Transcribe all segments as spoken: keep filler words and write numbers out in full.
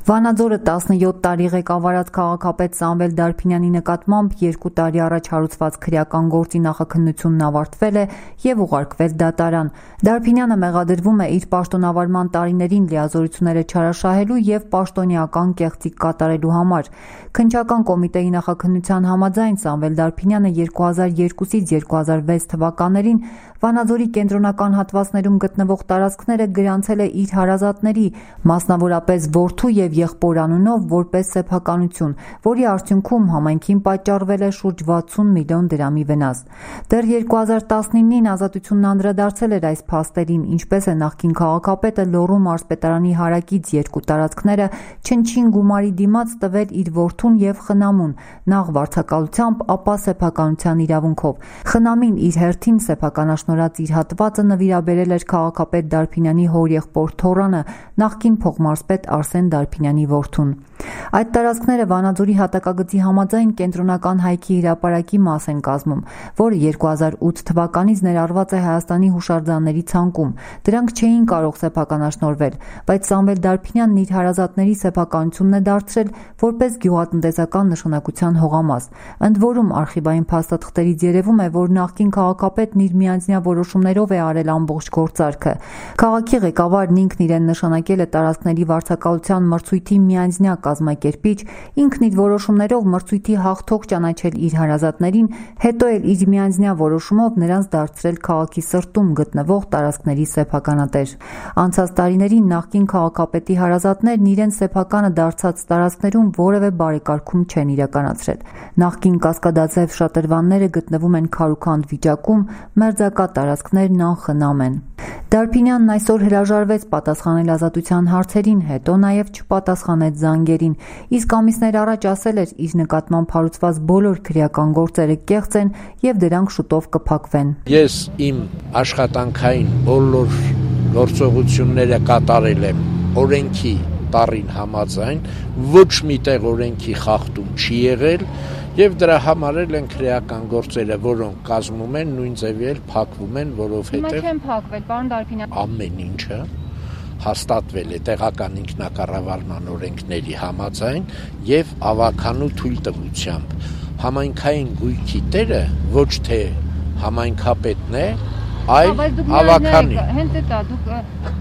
Վանաձորը տասնյոթ տարի ղեկավարած քաղաքապետ Սամվել Դարբինյանի նկատմամբ երկու տարի առաջ հարուցված քրեական գործի նախաքննությունն ավարտվել է և ուղարկվել դատարան։ Դարբինյանը մեղադրվում է իր պաշտոնավարման տարիներին լիազորությունները չարաշահելու և պաշտոնեական կեղծիք կատարելու համար։ Քննչական կոմիտեի նախաքննության համաձայն Սամվել Դարբինյանը երկու հազար երկուսից երկու հազար վեց թվականներին Վանաձորի կենտրոնական հատվածներում գտնվող տարածքները գրանցել է իր հարազատների, մասնավորապես որդու և եղբոր անունով որպես սեփականություն, որի արդյունքում համայնքին պատճառվել է շուրջ վաթսուն միլիոն դրամի վնաս։ Դեռ երկու հազար տասնինին Ազատությունն անդրադարձել էր այս փաստերին, ինչպես է նախկին քաղաքապետը Լոռու մարզպետարանի հարակից երկու տարածքները չնչին գումարի դիմաց տվել իր որդուն և խնամուն, նախ վարձակալությամբ, ապա սեփականության իրավունքով։ Խնամին իր հերթին սեփականաշնորհած իր հատվածը նվիրաբերել էր քաղաքապետ Դարբինյանի հորեղբոր Թոռանը, նախկին փոխմարզպետ Արսեն Դարբինյանի որդուն։ Այդ տարածքները Վանաձորի հատակագծի համաձայն կենտրոնական հայքի հրապարակի մաս են կազմում, որը երկու հազար ութ թվականից ներառված է Հայաստանի հուշարձանների ցանկում։ Դրանք չէին կարող սեփականաշնորհվել, բայց Սամվել Դարբինյանն իր հարազատների սեփականությունն է դարձրել որպես գյուղատնտեսական նշանակության հողամաս։ Ընդ որում արխիվային փաստաթղթերից երևում է, որ նախկին քաղաքապետն իր միանձնյա որոշումներով է արել ամբողջ գործարքը։ Քաղաքի ղեկավարն ինքն իրեն նշանակել է տարածքների վարձակալության մրցույթի միանձնյա կազմակերպիչ, ինքն իր որոշումներով մրցույթի հաղթող ճանաչել իր հարազատներին, հետո էլ իր միանձնյա որոշումով նրանց դարձրել քաղաքի սրտում գտնվող տարածքների սեփականատեր։ Անցած տարիներին նախկին քաղաքապետի հարազատներն իրենց սեփականը դարձած տարածքներում որևէ բարեկարգում չեն իրականացրել։ Նախկին կասկադաձև շատրվանները գտնվում են քարուքանդ վիճակում, մերձակա տարածքներն անխնամ են։ Դարբինյանն այսօր հրաժարվեց պատասխանել Ազատության հարցերին, հետո նաև չպատասխանեց զանգերին, իսկ ամիսներ առաջ ասել էր իր նկատմամբ հարուցված բոլոր քրեական գործերը կեղծ են և դրանք շուտով կփակվեն։ Ես իմ աշխատանքային բոլոր գործողությունները կատարել եմ օրենքի տառին համաձայն, ոչ մի տեղ օրենքի խախտում չի եղել և դրա համար էլ են քրեական գործերը, որոնք կազմում են, նույն ձևի էլ փակվում են, որովհետև Հիմա չեն փակվել, պարոն Դարբինյան։ Ամեն ինչը հաստատվել է տեղական ինքնակառավարման օրենքների համաձայն և ավականու թույլտվությամբ։ Հիմնային գույքի տերը ոչ թե համայնքապետն է, այլ ավականի։ Հենց դա դուք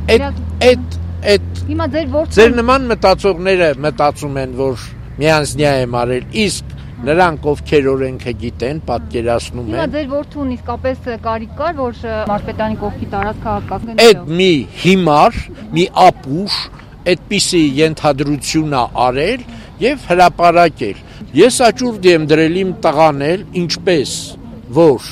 Այդ այդ Հիմա ձեր որդին Ձեր նման մտածողները մտածում են, որ միանձնյա եմ արել, իսկ նրանք, ովքեր օրենքը գիտեն, պատկերացնում են։ Հիմա ձեր որդուն իսկապես կարիք կար, որ մարզպետարանի կողքի տարածքը հատկացնեն։ Այդ մի հիմար, մի ապուշ, այդպիսի ենթադրություն է արել և հրապարակել։ Ես աճուրդ եմ դրել իմ տղան էլ, ինչպես որ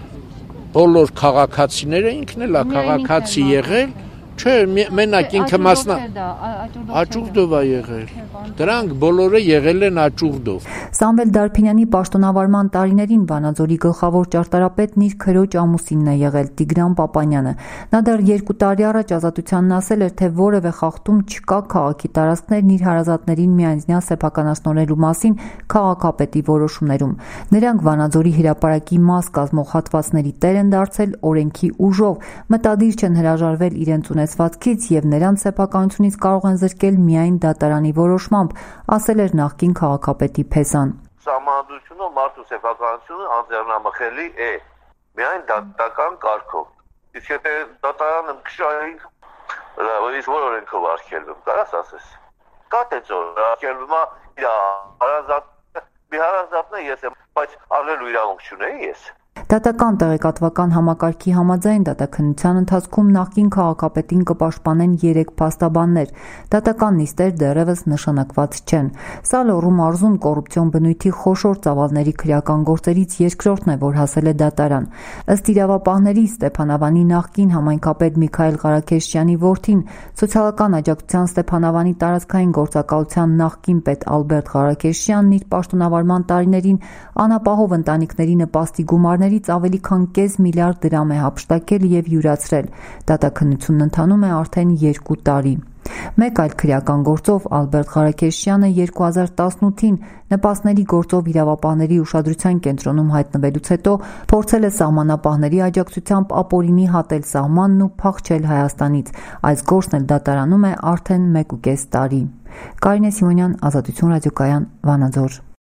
բոլոր քաղաքացիները, ինքն էլ է քաղաքացի եղել, չէ, մենակ ինքը մասնա աճուրդով է եղել։ Դրանք բոլորը եղել են աճուրդով։ Սամվել Դարբինյանի պաշտոնավարման տարիներին Վանաձորի գլխավոր ճարտարապետն իր քրոջ ամուսինն է եղել Տիգրան Պապանյանը։ Նա դեռ երկու տարի առաջ Ազատությանն ասել էր, թե որևէ խախտում չկա քաղաքի տարածքներն իր հարազատներին միանձնյա սեփականաշնորհելու մասին քաղաքապետի որոշումներում։ Նրանք Վանաձորի հրապարակի մաս կազմող հատվածների տեր են դարձել օրենքի ուժով, մտադիր չեն հրաժարվել իրենց ունեցվածքից և նրանց սեփականությունից կարող են զրկել միայն դատարանի որոշմամբ, ասել էր նախկին քաղաքապետի փեսան։ Սահմանադրությունը մարդու սեփականությունը անձեռնամխելի է միայն դատական կարգով։ Իսկ եթե դատարանը քշային, իսկ որ օրենքով արգելվում, կարաս ասես։ Կա թե ծոր արգելվում է իր հարազատը, մի հարազատն է ես եմ, բայց առնելու իրավունք չունեի ես։ Դատական տեղեկատվական համակարգի համաձայն դատաքննության ընթացքում նախկին քաղաքապետին կպաշտպանեն երեք փաստաբաններ։ Դատական նիստեր դեռևս նշանակված չեն։ Սա Լոռու մարզում կոռուպցիոն բնույթի խոշոր ծավալների քրեական գործերից երկրորդն է, որ հասել է դատարան։ Ըստ իրավապահների Ստեփանավանի նախկին համայնքապետ Միքայել Ղարաքեսչյանի որդին, սոցիալական աջակցության Ստեփանավանի տարածքային գործակալության նախկին պետ Ալբերտ Ղարաքեսչյանն իր պաշտոնավարման տարիներին անապահով ընտանիքների նպաստի գումարների ավելի քան կես միլիարդ դրամ է հափշտակել և յուրացրել։ Դատաքննությունն ընթանում է արդեն երկու տարի։ Մեկ այլ քրեական գործով Ալբերտ Ղարաքեշյանը երկու հազար տասնութին նպաստների գործով իրավապահների ուշադրության կենտրոնում հայտնվելուց հետո փորձել է սահմանապահների աջակցությամբ ապօրինի հատել սահմանն ու փախչել Հայաստանից։ Այս գործն էլ դատարանում է արդեն մեկ ու կես տարի։ Կարինե Սիմոնյան, Ազատություն ռադիոկայան, Վանաձոր։